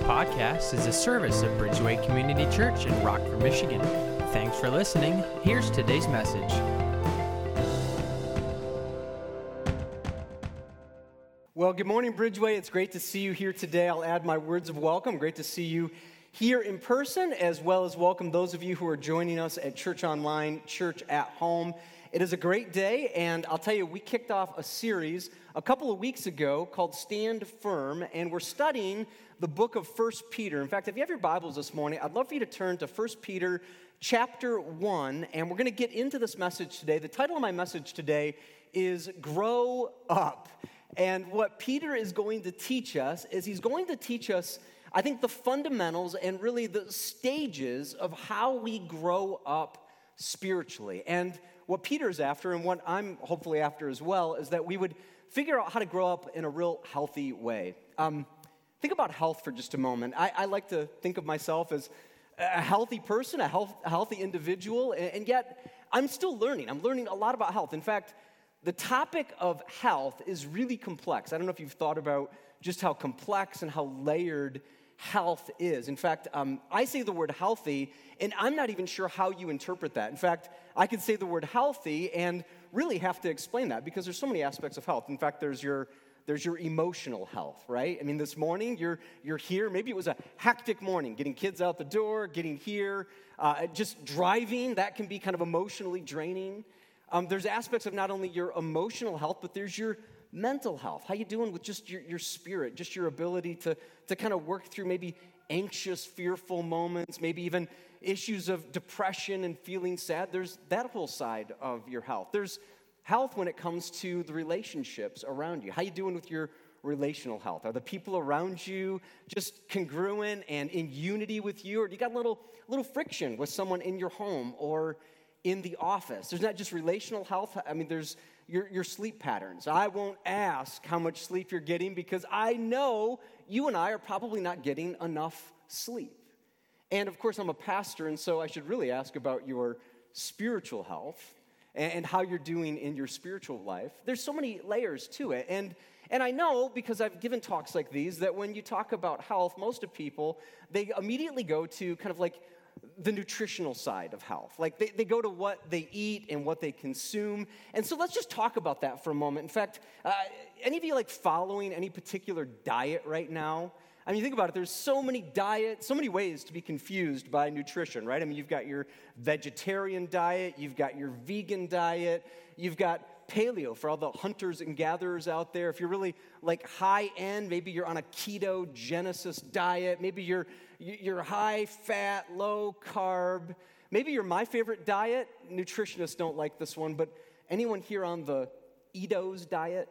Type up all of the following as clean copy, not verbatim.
podcast is a service of Bridgeway Community Church in Rockford, Michigan. Thanks for listening. Here's today's message. Well, good morning, Bridgeway. It's great to see you here today. I'll add my words of welcome. Great to see you here in person, as well as welcome those of you who are joining us at Church Online, Church at Home. It is a great day, and I'll tell you, we kicked off a series a couple of weeks ago called Stand Firm, and we're studying the book of 1 Peter. In fact, if you have your Bibles this morning, I'd love for you to turn to 1 Peter chapter 1, and we're going to get into this message today. The title of my message today is Grow Up. And what Peter is going to teach us is he's going to teach us, I think, the fundamentals and really the stages of how we grow up spiritually. And what Peter's after, and what I'm hopefully after as well, is that we would figure out how to grow up in a real healthy way. Think about health for just a moment. I like to think of myself as a healthy person, a healthy individual, and yet I'm still learning. I'm learning a lot about health. In fact, the topic of health is really complex. I don't know if you've thought about just how complex and how layered health is. In fact, I say the word healthy, and I'm not even sure how you interpret that. In fact, I could say the word healthy and really have to explain that because there's so many aspects of health. In fact, there's your emotional health, right? I mean, this morning, you're here. Maybe it was a hectic morning, getting kids out the door, getting here, just driving. That can be kind of emotionally draining. There's aspects of not only your emotional health, but there's your mental health. How you doing with just your spirit, just your ability to kind of work through maybe anxious, fearful moments, maybe even issues of depression and feeling sad. There's that whole side of your health. There's health when it comes to the relationships around you. How you doing with your relational health? Are the people around you just congruent and in unity with you? Or do you got a little friction with someone in your home or in the office? There's not just relational health. I mean, there's your sleep patterns. I won't ask how much sleep you're getting because I know you and I are probably not getting enough sleep. And of course, I'm a pastor, and so I should really ask about your spiritual health and how you're doing in your spiritual life. There's so many layers to it. And I know, because I've given talks like these, that when you talk about health, most of people, they immediately go to kind of like the nutritional side of health. Like they go to what they eat and what they consume. And so let's just talk about that for a moment. In fact, any of you like following any particular diet right now? I mean, think about it. There's so many diets, so many ways to be confused by nutrition, right? I mean, you've got your vegetarian diet, you've got your vegan diet, you've got paleo for all the hunters and gatherers out there. If you're really like high end, maybe you're on a ketogenesis diet. Maybe you're high fat, low carb. Maybe you're my favorite diet. Nutritionists don't like this one, but anyone here on the Eatos diet?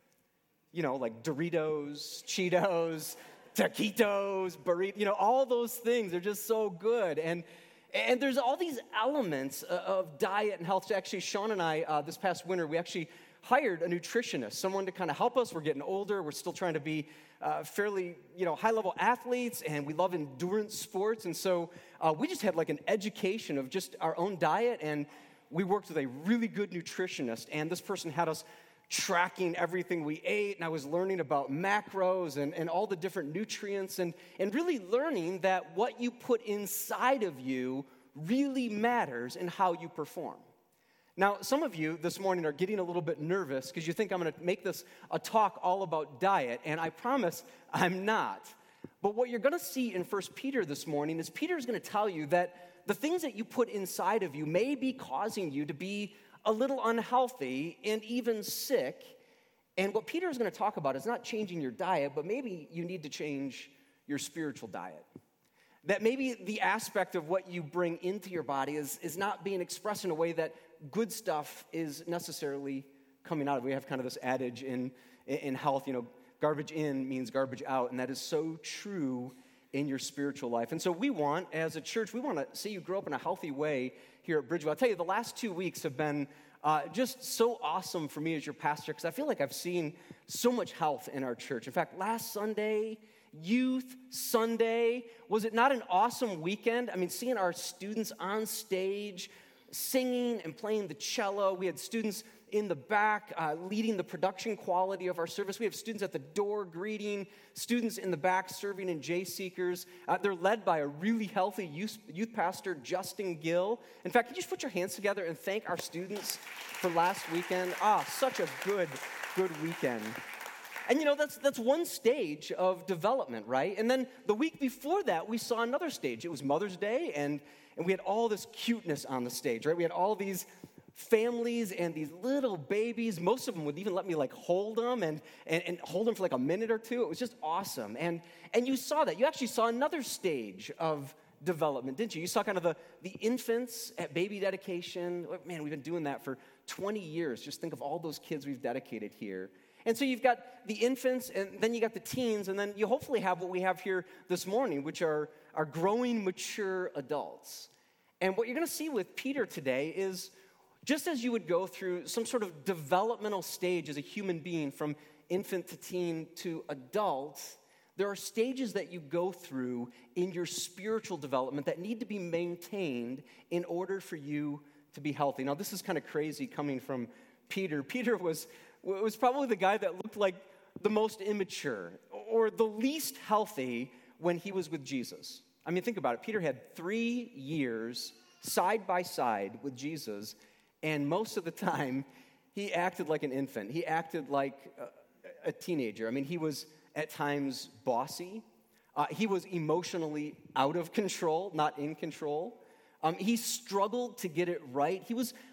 You know, like Doritos, Cheetos, taquitos, burritos, all those things. They're just so good. And there's all these elements of diet and health. Actually, Sean and I, this past winter, we actually hired a nutritionist, someone to kind of help us. We're getting older. We're still trying to be fairly, high-level athletes, and we love endurance sports. And so we just had like an education of just our own diet, and we worked with a really good nutritionist, and this person had us tracking everything we ate, and I was learning about macros and all the different nutrients and really learning that what you put inside of you really matters in how you perform. Now, some of you this morning are getting a little bit nervous because you think I'm going to make this a talk all about diet, and I promise I'm not. But what you're going to see in 1 Peter this morning is Peter's going to tell you that the things that you put inside of you may be causing you to be a little unhealthy and even sick. And what Peter is going to talk about is not changing your diet, but maybe you need to change your spiritual diet. That maybe the aspect of what you bring into your body is not being expressed in a way that good stuff is necessarily coming out of. We have kind of this adage in health, garbage in means garbage out, and that is so true in your spiritual life. And so we want, as a church, we want to see you grow up in a healthy way here at Bridgeway. I'll tell you, the last 2 weeks have been just so awesome for me as your pastor because I feel like I've seen so much health in our church. In fact, last Sunday, Youth Sunday, was it not an awesome weekend? I mean, seeing our students on stage, singing and playing the cello. We had students in the back leading the production quality of our service. We have students at the door greeting, students in the back serving in J-Seekers. They're led by a really healthy youth pastor, Justin Gill. In fact, can you just put your hands together and thank our students for last weekend? Such a good weekend. And that's one stage of development, right? And then the week before that, we saw another stage. It was Mother's Day, and we had all this cuteness on the stage, right? We had all these families and these little babies. Most of them would even let me hold them and hold them for a minute or two. It was just awesome. And you saw that. You actually saw another stage of development, didn't you? You saw kind of the infants at baby dedication. Man, we've been doing that for 20 years. Just think of all those kids we've dedicated here. And so you've got the infants, and then you got the teens, and then you hopefully have what we have here this morning, which are growing, mature adults. And what you're going to see with Peter today is just as you would go through some sort of developmental stage as a human being from infant to teen to adult, there are stages that you go through in your spiritual development that need to be maintained in order for you to be healthy. Now, this is kind of crazy coming from Peter. Peter was probably the guy that looked like the most immature or the least healthy when he was with Jesus. I mean, think about it. Peter had 3 years side by side with Jesus, and most of the time, he acted like an infant. He acted like a teenager. I mean, he was at times bossy. He was emotionally out of control, not in control. He struggled to get it right. He was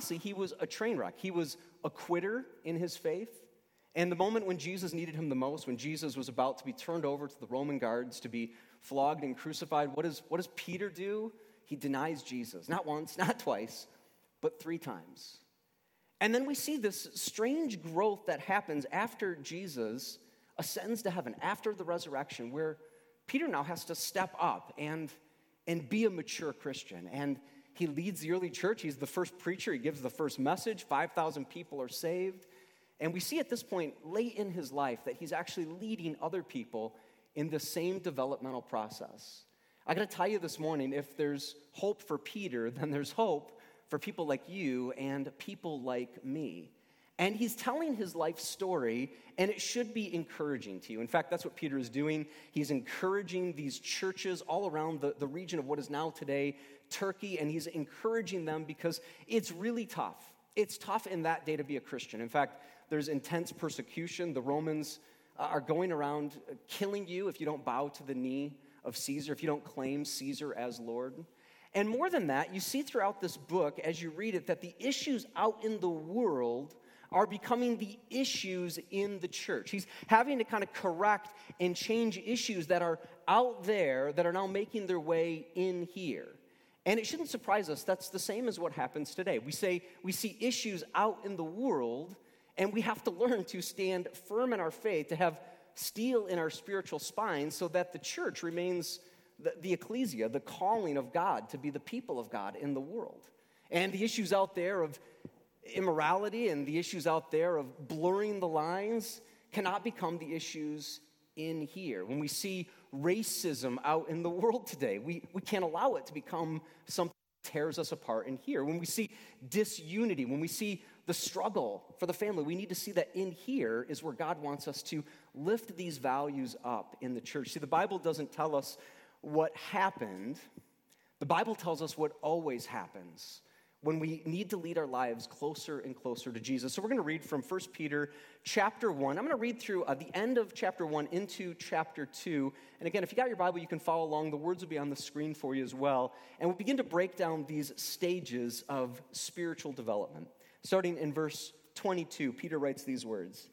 a train wreck. He was a quitter in his faith. And the moment when Jesus needed him the most, when Jesus was about to be turned over to the Roman guards to be flogged and crucified, what does Peter do? He denies Jesus. Not once, not twice, but 3 times. And then we see this strange growth that happens after Jesus ascends to heaven, after the resurrection, where Peter now has to step up and be a mature Christian. And he leads the early church. He's the first preacher. He gives the first message. 5,000 people are saved. And we see at this point, late in his life, that he's actually leading other people in the same developmental process. I got to tell you this morning, if there's hope for Peter, then there's hope for people like you and people like me. And he's telling his life story, and it should be encouraging to you. In fact, that's what Peter is doing. He's encouraging these churches all around the region of what is now today Turkey, and he's encouraging them because it's really tough. It's tough in that day to be a Christian. In fact, there's intense persecution. The Romans are going around killing you if you don't bow to the knee of Caesar, if you don't claim Caesar as Lord. And more than that, you see throughout this book, as you read it, that the issues out in the world are becoming the issues in the church. He's having to kind of correct and change issues that are out there that are now making their way in here. And it shouldn't surprise us. That's the same as what happens today. We see issues out in the world, and we have to learn to stand firm in our faith, to have steel in our spiritual spine so that the church remains the ecclesia, the calling of God to be the people of God in the world. And the issues out there of immorality and the issues out there of blurring the lines cannot become the issues in here. When we see racism out in the world today, we can't allow it to become something that tears us apart in here. When we see disunity, when we see the struggle for the family, we need to see that in here is where God wants us to lift these values up in the church. See, the Bible doesn't tell us what happened. The Bible tells us what always happens when we need to lead our lives closer and closer to Jesus. So we're going to read from 1 Peter chapter 1. I'm going to read through the end of chapter 1 into chapter 2. And again, if you got your Bible, you can follow along. The words will be on the screen for you as well. And we'll begin to break down these stages of spiritual development. Starting in verse 22, Peter writes these words.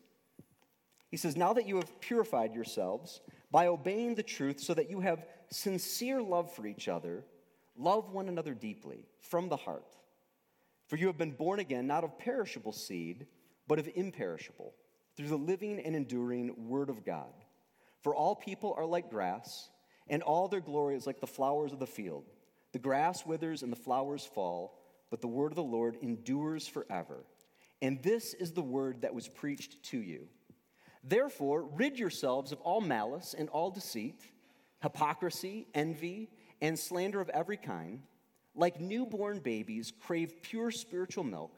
He says, "Now that you have purified yourselves by obeying the truth so that you have sincere love for each other, love one another deeply from the heart. For you have been born again, not of perishable seed, but of imperishable, through the living and enduring Word of God. For all people are like grass, and all their glory is like the flowers of the field. The grass withers and the flowers fall, but the word of the Lord endures forever. And this is the word that was preached to you. Therefore, rid yourselves of all malice and all deceit, hypocrisy, envy, and slander of every kind. Like newborn babies, crave pure spiritual milk,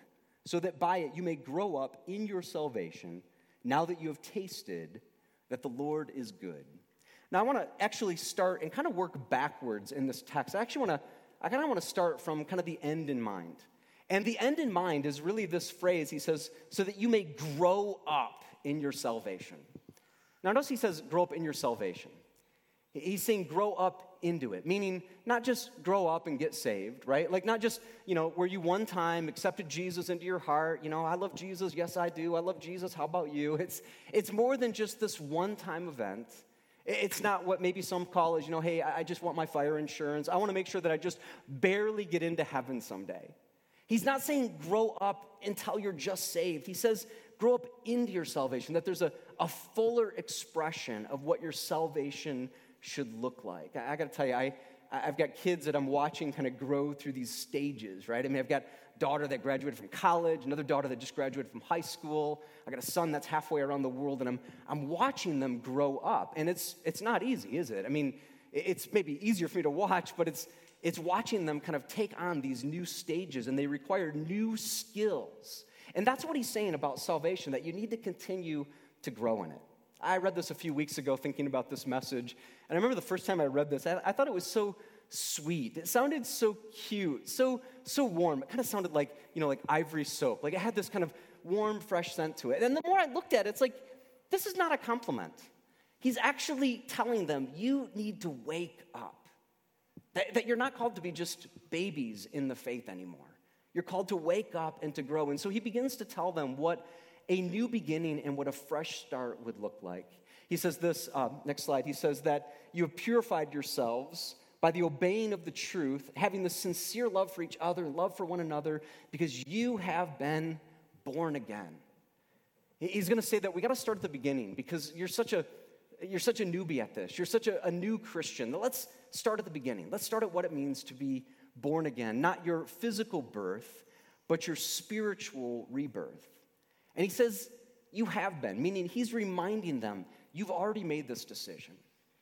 so that by it you may grow up in your salvation, now that you have tasted that the Lord is good. Now, I want to actually start and kind of work backwards in this text. I kind of want to start from kind of the end in mind. And the end in mind is really this phrase. He says, so that you may grow up in your salvation. Now, notice he says, grow up in your salvation. He's saying grow up into it, meaning not just grow up and get saved, right? Like not just, where you one time accepted Jesus into your heart. I love Jesus. Yes, I do. I love Jesus. How about you? It's more than just this one-time event. It's not what maybe some call as, hey, I just want my fire insurance. I want to make sure that I just barely get into heaven someday. He's not saying grow up until you're just saved. He says grow up into your salvation, that there's a fuller expression of what your salvation should look like. I got to tell you, I've got kids that I'm watching kind of grow through these stages, right? I mean, I've got a daughter that graduated from college, another daughter that just graduated from high school. I got a son that's halfway around the world, and I'm watching them grow up. And it's not easy, is it? I mean, it's maybe easier for me to watch, but it's watching them kind of take on these new stages, and they require new skills. And that's what he's saying about salvation, that you need to continue to grow in it. I read this a few weeks ago thinking about this message, and I remember the first time I read this, I thought it was so sweet. It sounded so cute, so warm. It kind of sounded like, like ivory soap. Like it had this kind of warm, fresh scent to it. And the more I looked at it, it's like, this is not a compliment. He's actually telling them, you need to wake up. That you're not called to be just babies in the faith anymore. You're called to wake up and to grow. And so he begins to tell them what a new beginning and what a fresh start would look like. He says this, next slide, he says that you have purified yourselves by the obeying of the truth, having the sincere love for each other and love for one another, because you have been born again. He's going to say that we got to start at the beginning, because you're such a newbie at this. You're such a new Christian. Let's start at the beginning. Let's start at what it means to be born again. Not your physical birth, but your spiritual rebirth. And he says, you have been, meaning he's reminding them, you've already made this decision.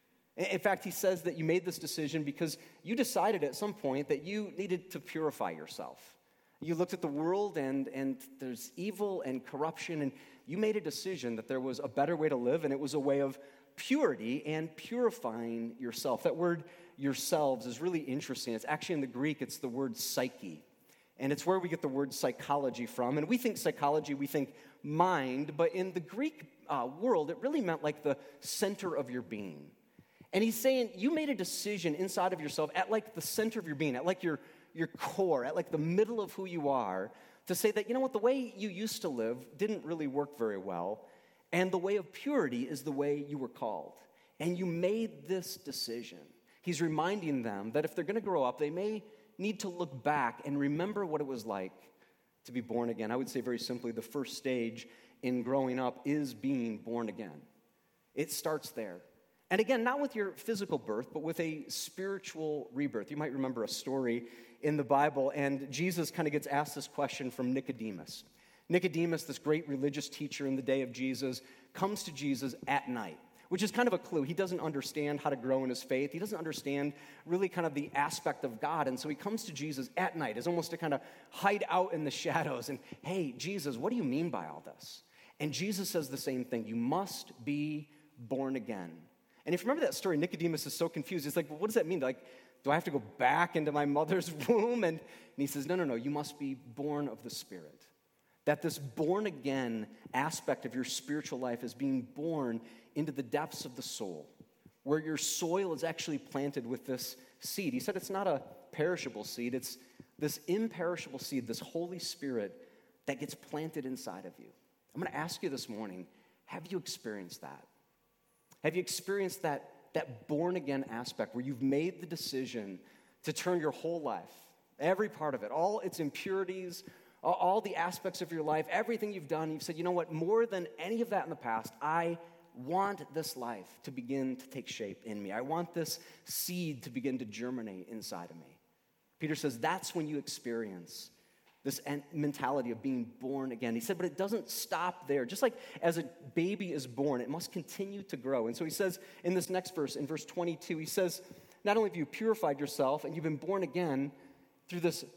In fact, he says that you made this decision because you decided at some point that you needed to purify yourself. You looked at the world and there's evil and corruption, and you made a decision that there was a better way to live, and it was a way of purity and purifying yourself. That word yourselves is really interesting. It's actually in the Greek, it's the word psyche. And it's where we get the word psychology from. And we think psychology, we think mind, but in the Greek world, it really meant like the center of your being. And he's saying you made a decision inside of yourself at like the center of your being, at like your core, at like the middle of who you are, to say that, the way you used to live didn't really work very well, and the way of purity is the way you were called. And you made this decision. He's reminding them that if they're going to grow up, they may need to look back and remember what it was like to be born again. I would say very simply, the first stage in growing up is being born again. It starts there. And again, not with your physical birth, but with a spiritual rebirth. You might remember a story in the Bible, and Jesus kind of gets asked this question from Nicodemus. Nicodemus, this great religious teacher in the day of Jesus, comes to Jesus at night, which is kind of a clue. He doesn't understand how to grow in his faith. He doesn't understand really kind of the aspect of God. And so he comes to Jesus at night as almost to kind of hide out in the shadows. And, hey, Jesus, what do you mean by all this? And Jesus says the same thing. You must be born again. And if you remember that story, Nicodemus is so confused. He's like, well, what does that mean? Like, do I have to go back into my mother's womb? And he says, no, you must be born of the Spirit. That this born again aspect of your spiritual life is being born into the depths of the soul, where your soil is actually planted with this seed. He said it's not a perishable seed, it's this imperishable seed, this Holy Spirit that gets planted inside of you. I'm going to ask you this morning, have you experienced that? Have you experienced that born again aspect where you've made the decision to turn your whole life, every part of it, all its impurities, all the aspects of your life, everything you've done, you've said, you know what, more than any of that in the past, I want this life to begin to take shape in me. I want this seed to begin to germinate inside of me. Peter says that's when you experience this mentality of being born again. He said, but it doesn't stop there. Just like as a baby is born, it must continue to grow. And so he says in this next verse, in verse 22, he says, not only have you purified yourself and you've been born again through this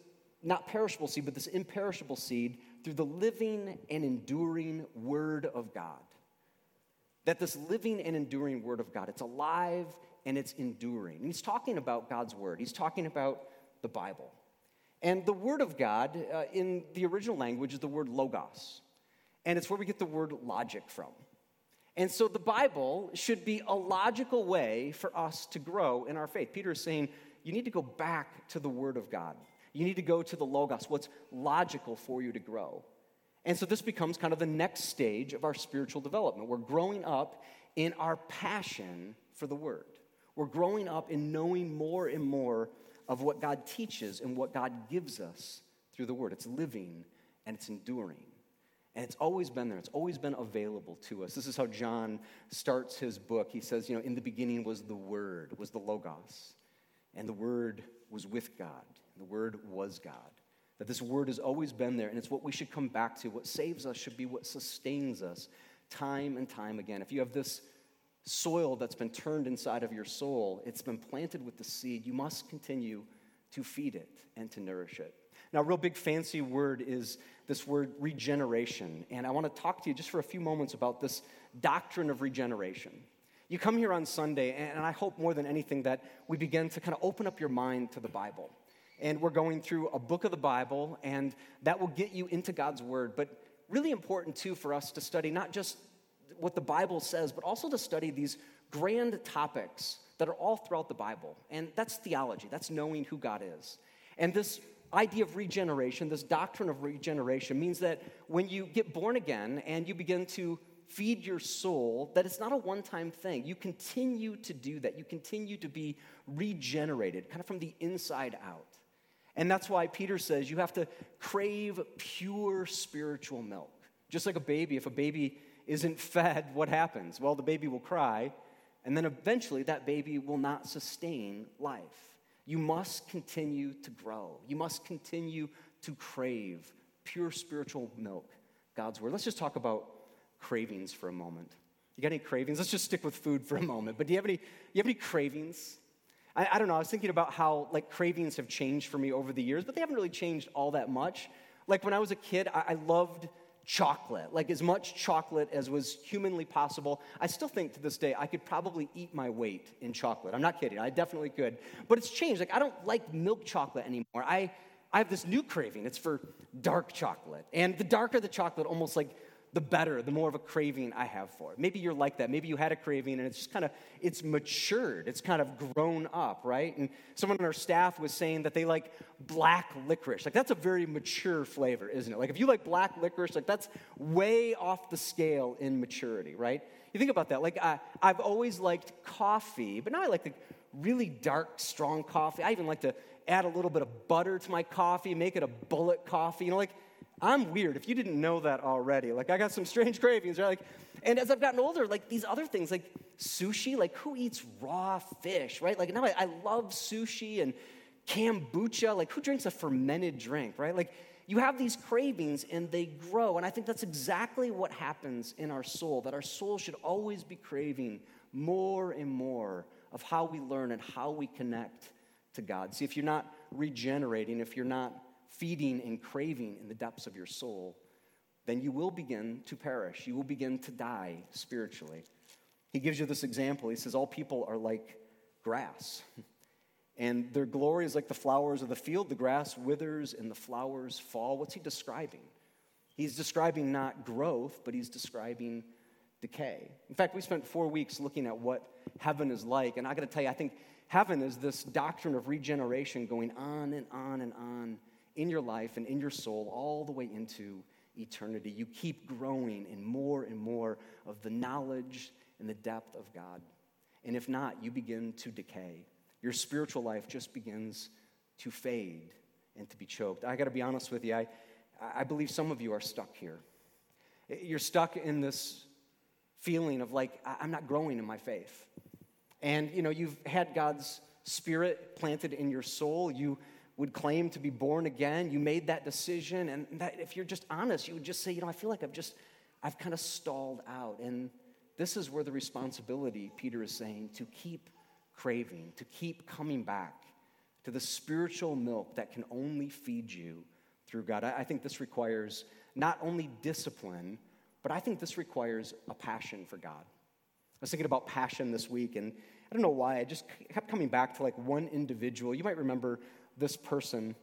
not perishable seed, but this imperishable seed through the living and enduring Word of God. That this living and enduring Word of God, it's alive and it's enduring. And he's talking about God's Word. He's talking about the Bible. And the Word of God, in the original language, is the word logos. And it's where we get the word logic from. And so the Bible should be a logical way for us to grow in our faith. Peter is saying, you need to go back to the Word of God. You need to go to the logos, what's logical for you to grow. And so this becomes kind of the next stage of our spiritual development. We're growing up in our passion for the Word. We're growing up in knowing more and more of what God teaches and what God gives us through the Word. It's living and it's enduring. And it's always been there. It's always been available to us. This is how John starts his book. He says, in the beginning was the Word, was the Logos. And the Word was with God. The Word was God. That this Word has always been there, and it's what we should come back to. What saves us should be what sustains us time and time again. If you have this soil that's been turned inside of your soul, it's been planted with the seed, you must continue to feed it and to nourish it. Now, a real big fancy word is this word regeneration, and I want to talk to you just for a few moments about this doctrine of regeneration. You come here on Sunday, and I hope more than anything that we begin to kind of open up your mind to the Bible. And we're going through a book of the Bible, and that will get you into God's Word, but really important, too, for us to study not just what the Bible says, but also to study these grand topics that are all throughout the Bible. And that's theology. That's knowing who God is. And this idea of regeneration, this doctrine of regeneration, means that when you get born again and you begin to feed your soul, that it's not a one-time thing. You continue to do that. You continue to be regenerated, kind of from the inside out. And that's why Peter says you have to crave pure spiritual milk. Just like a baby, if a baby isn't fed, what happens? Well, the baby will cry, and then eventually that baby will not sustain life. You must continue to grow. You must continue to crave pure spiritual milk, God's Word. Let's just talk about cravings for a moment. You got any cravings? Let's just stick with food for a moment. But do you have any cravings? I don't know. I was thinking about how cravings have changed for me over the years, but they haven't really changed all that much. Like when I was a kid, I loved chocolate, as much chocolate as was humanly possible. I still think to this day I could probably eat my weight in chocolate. I'm not kidding. I definitely could. But it's changed. I don't like milk chocolate anymore. I have this new craving. It's for dark chocolate. And the darker the chocolate, almost the better, the more of a craving I have for it. Maybe you're like that. Maybe you had a craving and it's just it's matured. It's kind of grown up, right? And someone on our staff was saying that they like black licorice. That's a very mature flavor, isn't it? If you like black licorice, that's way off the scale in maturity, right? You think about that. I've always liked coffee, but now I like the really dark, strong coffee. I even like to add a little bit of butter to my coffee, make it a bullet coffee. I'm weird, if you didn't know that already. I got some strange cravings, right? And as I've gotten older, these other things, sushi, who eats raw fish, right? Now I love sushi and kombucha. Who drinks a fermented drink, right? You have these cravings and they grow. And I think that's exactly what happens in our soul, that our soul should always be craving more and more of how we learn and how we connect to God. See, if you're not regenerating, if you're not feeding and craving in the depths of your soul, then you will begin to perish. You will begin to die spiritually. He gives you this example. He says, all people are like grass, and their glory is like the flowers of the field. The grass withers and the flowers fall. What's he describing? He's describing not growth, but he's describing decay. In fact, we spent 4 weeks looking at what heaven is like, and I got to tell you, I think heaven is this doctrine of regeneration going on and on and on in your life and in your soul all the way into eternity. You keep growing in more and more of the knowledge and the depth of God. And if not, you begin to decay. Your spiritual life just begins to fade and to be choked. I got to be honest with you. I believe some of you are stuck here. You're stuck in this feeling of I'm not growing in my faith. And, you've had God's Spirit planted in your soul. You would claim to be born again. You made that decision. And that, if you're just honest, you would just say, I feel like I've kind of stalled out. And this is where the responsibility, Peter is saying, to keep craving, to keep coming back to the spiritual milk that can only feed you through God. I think this requires not only discipline, but I think this requires a passion for God. I was thinking about passion this week, and I don't know why, I just kept coming back to like one individual. You might remember this person.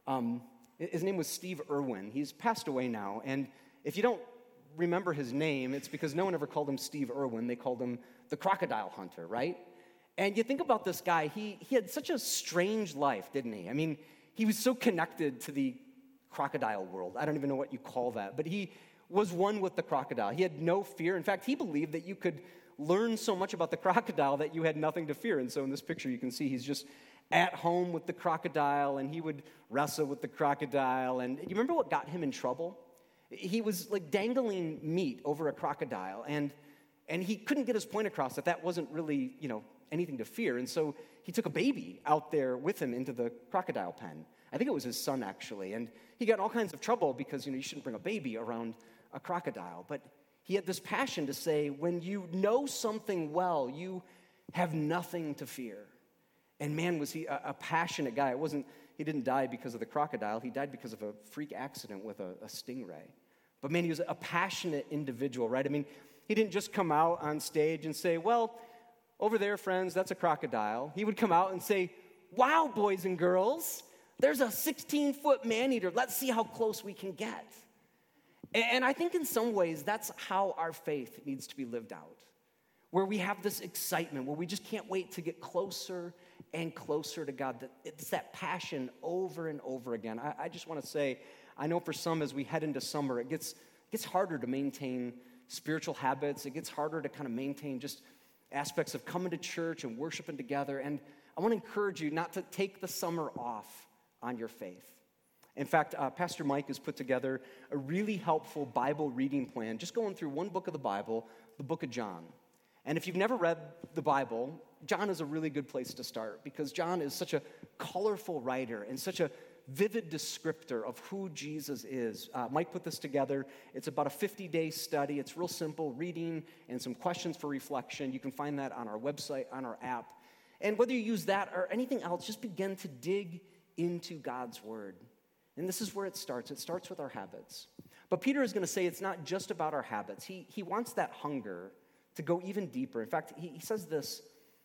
His name was Steve Irwin. He's passed away now, and if you don't remember his name, it's because no one ever called him Steve Irwin. They called him the crocodile hunter, right? And you think about this guy, he had such a strange life, didn't he? I mean, he was so connected to the crocodile world. I don't even know what you call that, but he was one with the crocodile. He had no fear. In fact, he believed that you could learn so much about the crocodile that you had nothing to fear. And so in this picture, you can see he's just at home with the crocodile, and he would wrestle with the crocodile. And you remember what got him in trouble? He was like dangling meat over a crocodile, and he couldn't get his point across that wasn't really, anything to fear. And so he took a baby out there with him into the crocodile pen. I think it was his son, actually. And he got in all kinds of trouble because, you shouldn't bring a baby around a crocodile. But he had this passion to say, when you know something well, you have nothing to fear. And man, was he a passionate guy. He didn't die because of the crocodile. He died because of a freak accident with a stingray. But man, he was a passionate individual, right? I mean, he didn't just come out on stage and say, well, over there, friends, that's a crocodile. He would come out and say, wow, boys and girls, there's a 16-foot man-eater. Let's see how close we can get. And I think in some ways, that's how our faith needs to be lived out, where we have this excitement, where we just can't wait to get closer and closer to God. It's that passion over and over again. I just want to say, I know for some, as we head into summer, it gets harder to maintain spiritual habits. It gets harder to kind of maintain just aspects of coming to church and worshiping together. And I want to encourage you not to take the summer off on your faith. In fact, Pastor Mike has put together a really helpful Bible reading plan, just going through one book of the Bible, the book of John. And if you've never read the Bible, John is a really good place to start, because John is such a colorful writer and such a vivid descriptor of who Jesus is. Mike put this together. It's about a 50-day study. It's real simple reading and some questions for reflection. You can find that on our website, on our app. And whether you use that or anything else, just begin to dig into God's word. And this is where it starts. It starts with our habits. But Peter is going to say it's not just about our habits. He wants that hunger to go even deeper. In fact, he says this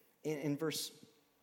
in verse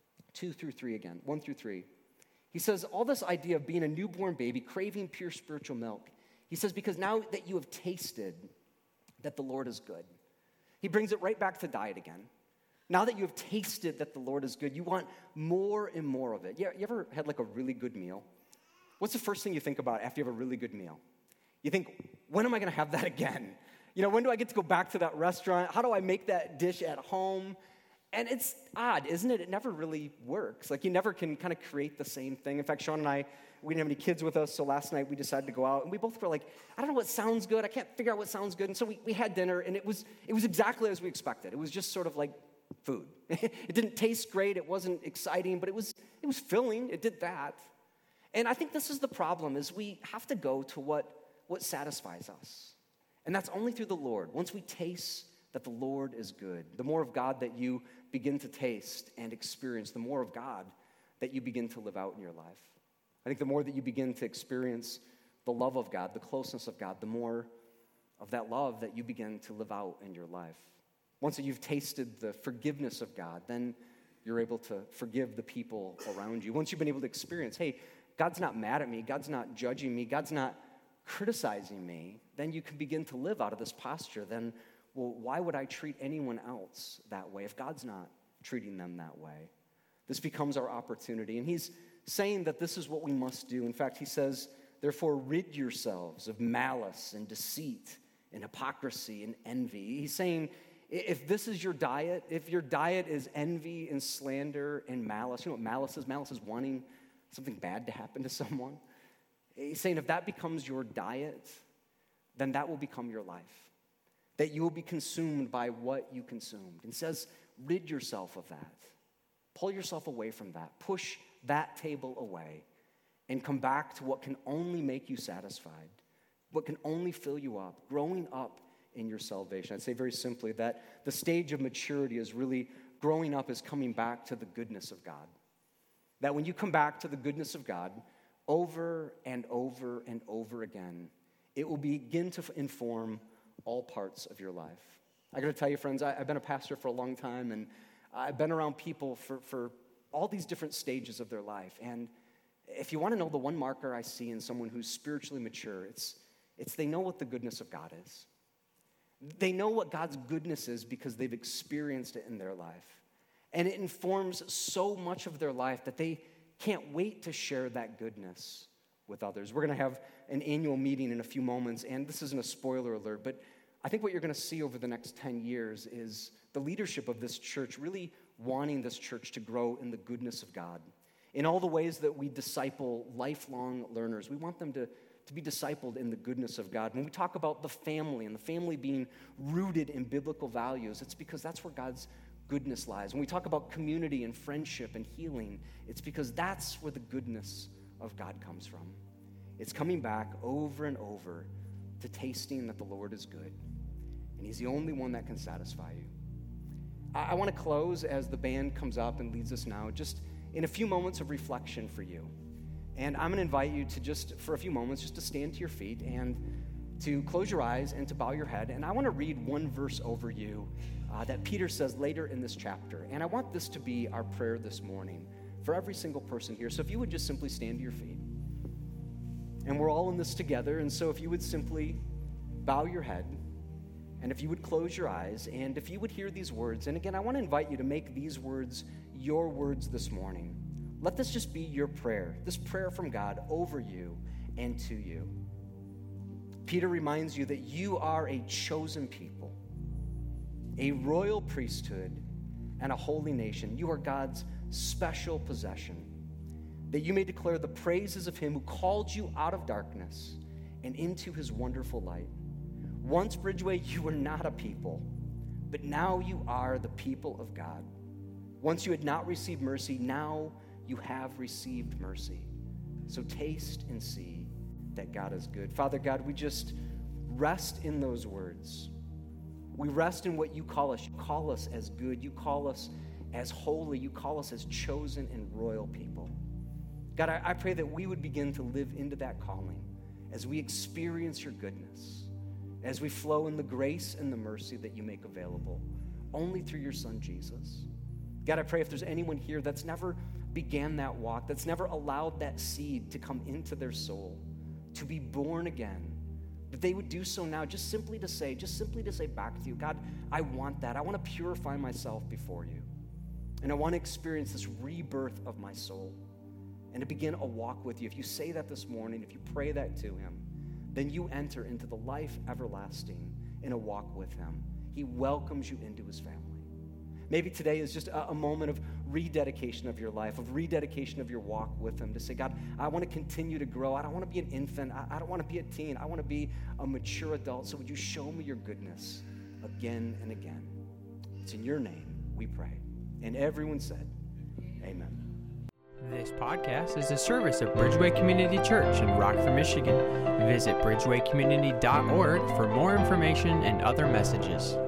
2 through 3 again, 1 through 3. He says, all this idea of being a newborn baby, craving pure spiritual milk. He says, because now that you have tasted that the Lord is good. He brings it right back to diet again. Now that you have tasted that the Lord is good, you want more and more of it. You ever had like a really good meal? What's the first thing you think about after you have a really good meal? You think, when am I going to have that again? When do I get to go back to that restaurant? How do I make that dish at home? And it's odd, isn't it? It never really works. Like, you never can kind of create the same thing. In fact, Sean and I, we didn't have any kids with us, so last night we decided to go out, and we both were like, I don't know what sounds good. I can't figure out what sounds good. And so we had dinner, and it was exactly as we expected. It was just sort of like food. It didn't taste great. It wasn't exciting, but it was filling. It did that. And I think this is the problem, is we have to go to what satisfies us. And that's only through the Lord. Once we taste that the Lord is good, the more of God that you begin to taste and experience, the more of God that you begin to live out in your life. I think the more that you begin to experience the love of God, the closeness of God, the more of that love that you begin to live out in your life. Once that you've tasted the forgiveness of God, then you're able to forgive the people around you. Once you've been able to experience, hey, God's not mad at me, God's not judging me, God's not criticizing me, then you can begin to live out of this posture. Then, well, why would I treat anyone else that way if God's not treating them that way? This becomes our opportunity. And he's saying that this is what we must do. In fact, he says, therefore, rid yourselves of malice and deceit and hypocrisy and envy. He's saying, if this is your diet, if your diet is envy and slander and malice, you know what malice is? Malice is wanting something bad to happen to someone. He's saying if that becomes your diet, then that will become your life. That you will be consumed by what you consumed. And says, rid yourself of that. Pull yourself away from that. Push that table away and come back to what can only make you satisfied, what can only fill you up, growing up in your salvation. I'd say very simply that the stage of maturity is really growing up is coming back to the goodness of God. That when you come back to the goodness of God over and over and over again, it will begin to inform all parts of your life. I got to tell you, friends, I've been a pastor for a long time, and I've been around people for all these different stages of their life. And if you want to know the one marker I see in someone who's spiritually mature, it's they know what the goodness of God is. They know what God's goodness is because they've experienced it in their life. And it informs so much of their life that they can't wait to share that goodness with others. We're going to have an annual meeting in a few moments, and this isn't a spoiler alert, but I think what you're going to see over the next 10 years is the leadership of this church really wanting this church to grow in the goodness of God. In all the ways that we disciple lifelong learners, we want them to be discipled in the goodness of God. When we talk about the family and the family being rooted in biblical values, it's because that's where God's goodness lies. When we talk about community and friendship and healing, it's because that's where the goodness of God comes from. It's coming back over and over to tasting that the Lord is good, and He's the only one that can satisfy you. I want to close as the band comes up and leads us now, just in a few moments of reflection for you. And I'm going to invite you to just, for a few moments, just to stand to your feet and to close your eyes and to bow your head. And I want to read one verse over you that Peter says later in this chapter. And I want this to be our prayer this morning for every single person here. So if you would just simply stand to your feet. And we're all in this together. And so if you would simply bow your head, and if you would close your eyes, and if you would hear these words. And again, I want to invite you to make these words your words this morning. Let this just be your prayer, this prayer from God over you and to you. Peter reminds you that you are a chosen people, a royal priesthood, and a holy nation. You are God's special possession, that you may declare the praises of Him who called you out of darkness and into His wonderful light. Once, Bridgeway, you were not a people, but now you are the people of God. Once you had not received mercy, now you have received mercy. So taste and see that God is good. Father God, we just rest in those words. We rest in what you call us. You call us as good. You call us as holy. You call us as chosen and royal people. God, I pray that we would begin to live into that calling as we experience your goodness, as we flow in the grace and the mercy that you make available only through your Son, Jesus. God, I pray if there's anyone here that's never began that walk, that's never allowed that seed to come into their soul, to be born again, that they would do so now just simply to say back to you, God, I want that. I want to purify myself before you. And I want to experience this rebirth of my soul and to begin a walk with you. If you say that this morning, if you pray that to Him, then you enter into the life everlasting in a walk with Him. He welcomes you into His family. Maybe today is just a moment of rededication of your life, of rededication of your walk with Him, to say, God, I want to continue to grow. I don't want to be an infant. I don't want to be a teen. I want to be a mature adult. So would you show me your goodness again and again? It's in your name we pray. And everyone said, amen. This podcast is a service of Bridgeway Community Church in Rockford, Michigan. Visit bridgewaycommunity.org for more information and other messages.